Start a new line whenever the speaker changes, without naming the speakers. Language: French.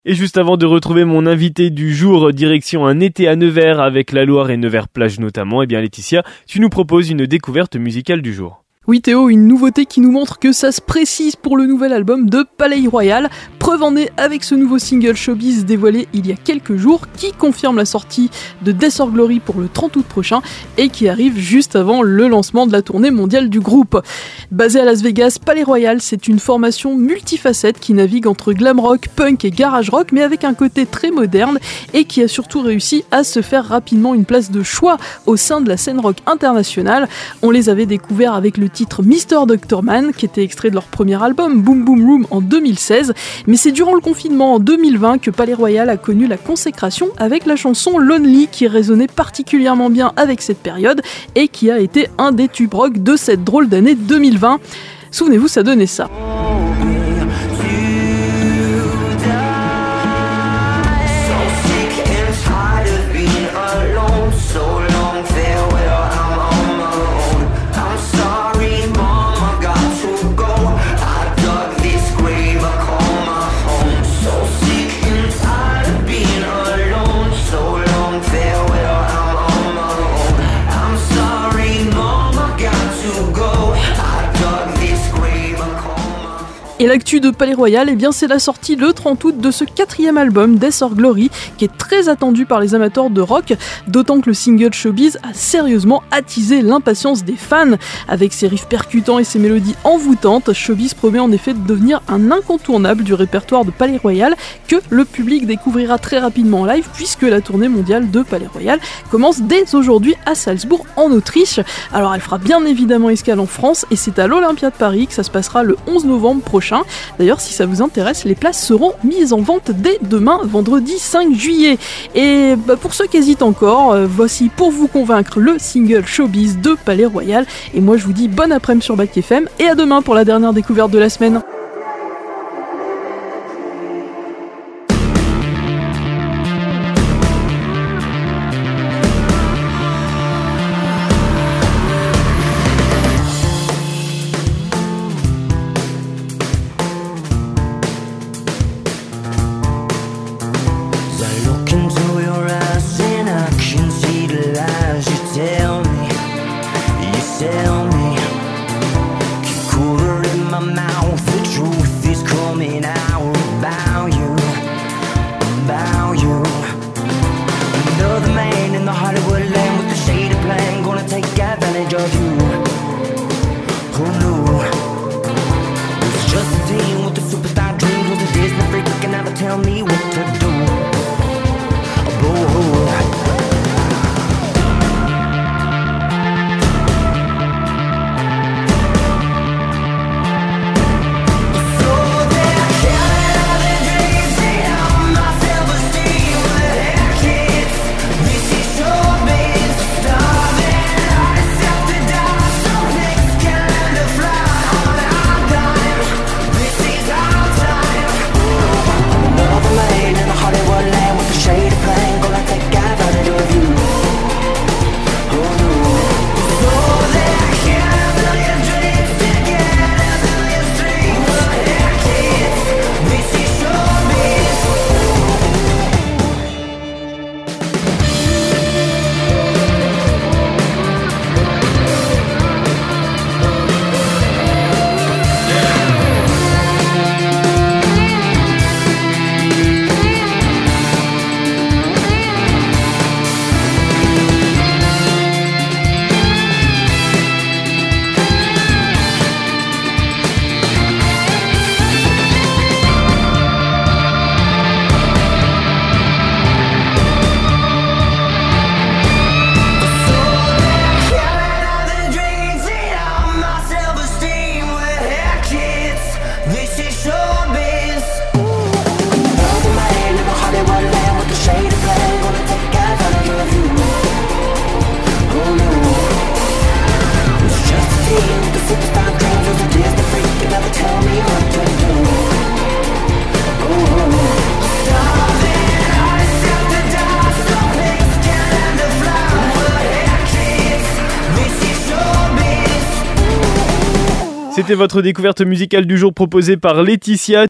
Et juste avant de retrouver mon invité du jour, direction un été à Nevers avec la Loire et Nevers-Plage notamment, Laetitia, tu nous proposes une découverte musicale du jour.
Oui Théo, une nouveauté qui nous montre que ça se précise pour le nouvel album de Palais Royal. Preuve en est avec ce nouveau single Showbiz dévoilé il y a quelques jours qui confirme la sortie de Death or Glory pour le 30 août prochain et qui arrive juste avant le lancement de la tournée mondiale du groupe. Basé à Las Vegas, Palais Royal, c'est une formation multifacette qui navigue entre glam rock, punk et garage rock mais avec un côté très moderne et qui a surtout réussi à se faire rapidement une place de choix au sein de la scène rock internationale. On les avait découverts avec le titre Mr. Dr. Man, qui était extrait de leur premier album Boom Boom Room en 2016, mais c'est durant le confinement en 2020 que Palais Royal a connu la consécration avec la chanson Lonely qui résonnait particulièrement bien avec cette période et qui a été un des tubes rock de cette drôle d'année 2020. Souvenez-vous, ça donnait ça. Et l'actu de Palais Royal, c'est la sortie le 30 août de ce 4e album, Death or Glory, qui est très attendu par les amateurs de rock, d'autant que le single Showbiz a sérieusement attisé l'impatience des fans. Avec ses riffs percutants et ses mélodies envoûtantes, Showbiz promet en effet de devenir un incontournable du répertoire de Palais Royal que le public découvrira très rapidement en live puisque la tournée mondiale de Palais Royal commence dès aujourd'hui à Salzbourg en Autriche. Alors elle fera bien évidemment escale en France et c'est à l'Olympia de Paris que ça se passera le 11 novembre prochain. D'ailleurs, si ça vous intéresse, les places seront mises en vente dès demain, vendredi 5 juillet. Et pour ceux qui hésitent encore, voici pour vous convaincre le single Showbiz de Palais Royal. Et moi, je vous dis bon après-midi sur Bac FM et à demain pour la dernière découverte de la semaine.
Tell me, keep cooler in my mouth. The truth is coming out about you. Another man in the Hollywood land with a shady plan, gonna take advantage of you. Oh no, it's just a team with the superstar dreams, with a Disney freak looking out to tell me what to do. Oh.
C'était votre découverte musicale du jour proposée par Laetitia.